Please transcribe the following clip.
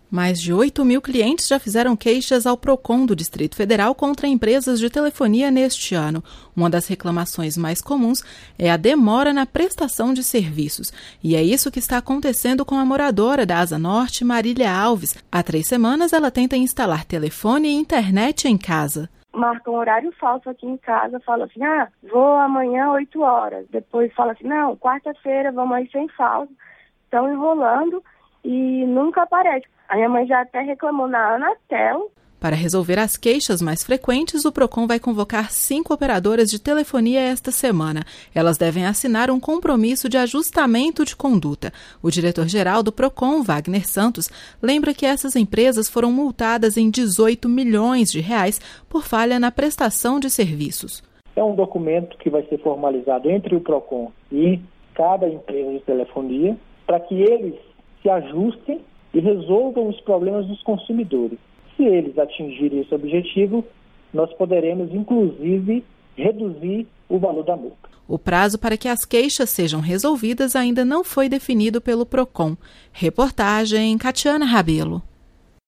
Mais de 8.000 clientes já fizeram queixas ao Procon do Distrito Federal contra empresas de telefonia neste ano. Uma das reclamações mais comuns é a demora na prestação de serviços. E é isso que está acontecendo com a moradora da Asa Norte, Marília Alves. Há 3 semanas ela tenta instalar telefone e internet em casa. Marca um horário falso aqui em casa, fala assim, vou amanhã 8 horas. Depois fala assim, não, quarta-feira vamos aí sem falso. Estão enrolando e nunca aparece. A minha mãe já até reclamou na Anatel. Para resolver as queixas mais frequentes, o Procon vai convocar 5 operadoras de telefonia esta semana. Elas devem assinar um compromisso de ajustamento de conduta. O diretor-geral do Procon, Wagner Santos, lembra que essas empresas foram multadas em 18 milhões de reais por falha na prestação de serviços. É um documento que vai ser formalizado entre o Procon e cada empresa de telefonia para que eles se ajustem e resolvam os problemas dos consumidores. Se eles atingirem esse objetivo, nós poderemos, inclusive, reduzir o valor da multa. O prazo para que as queixas sejam resolvidas ainda não foi definido pelo Procon. Reportagem Catiana Rabelo.